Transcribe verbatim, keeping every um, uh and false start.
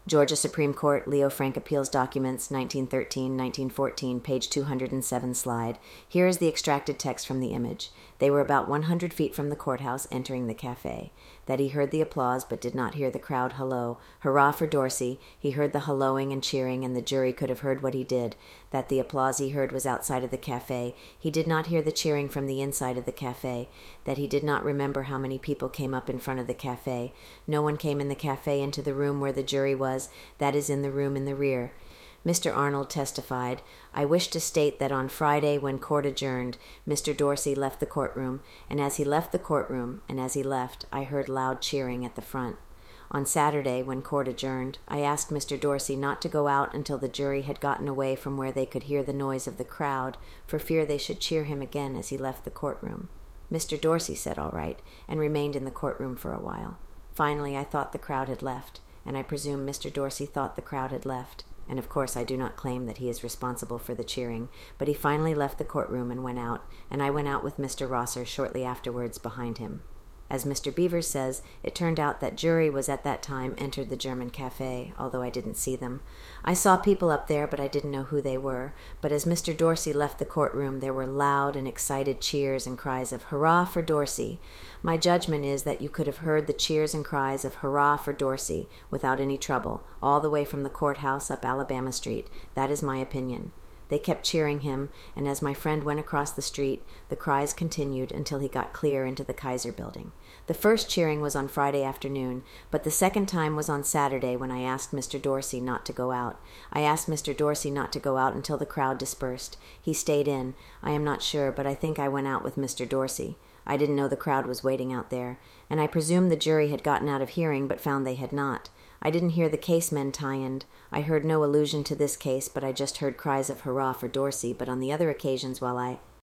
Georgia Supreme Court, Leo Frank Appeals Documents, nineteen thirteen, nineteen fourteen, page two hundred seven slide. Here is the extracted text from the image. They were about one hundred feet from the courthouse, entering the cafe. That he heard the applause, but did not hear the crowd hello. Hurrah for Dorsey. He heard the helloing and cheering, and the jury could have heard what he did. That the applause he heard was outside of the cafe. He did not hear the cheering from the inside of the cafe. That he did not remember how many people came up in front of the cafe. No one came in the cafe into the room where the jury was. That is in the room in the rear. Mister Arnold testified, I wish to state that on Friday, when court adjourned, Mister Dorsey left the courtroom, and as he left the courtroom, and as he left, I heard loud cheering at the front. On Saturday, when court adjourned, I asked Mister Dorsey not to go out until the jury had gotten away from where they could hear the noise of the crowd, for fear they should cheer him again as he left the courtroom. Mister Dorsey said all right, and remained in the courtroom for a while. Finally, I thought the crowd had left, and I presume Mister Dorsey thought the crowd had left. And of course I do not claim that he is responsible for the cheering, but he finally left the courtroom and went out, and I went out with Mister Rosser shortly afterwards behind him. As Mister Beavers says, it turned out that jury was at that time entered the German cafe, although I didn't see them. I saw people up there, but I didn't know who they were. But as Mister Dorsey left the courtroom, there were loud and excited cheers and cries of, Hurrah for Dorsey! My judgment is that you could have heard the cheers and cries of Hurrah for Dorsey without any trouble, all the way from the courthouse up Alabama Street. That is my opinion. They kept cheering him, and as my friend went across the street, the cries continued until he got clear into the Kaiser building. The first cheering was on Friday afternoon, but the second time was on Saturday when I asked Mister Dorsey not to go out. I asked Mister Dorsey not to go out until the crowd dispersed. He stayed in. I am not sure, but I think I went out with Mister Dorsey. I didn't know the crowd was waiting out there, and I presume the jury had gotten out of hearing but found they had not. I didn't hear the casemen tie-in. I heard no allusion to this case, but I just heard cries of hurrah for Dorsey, but on the other occasions while I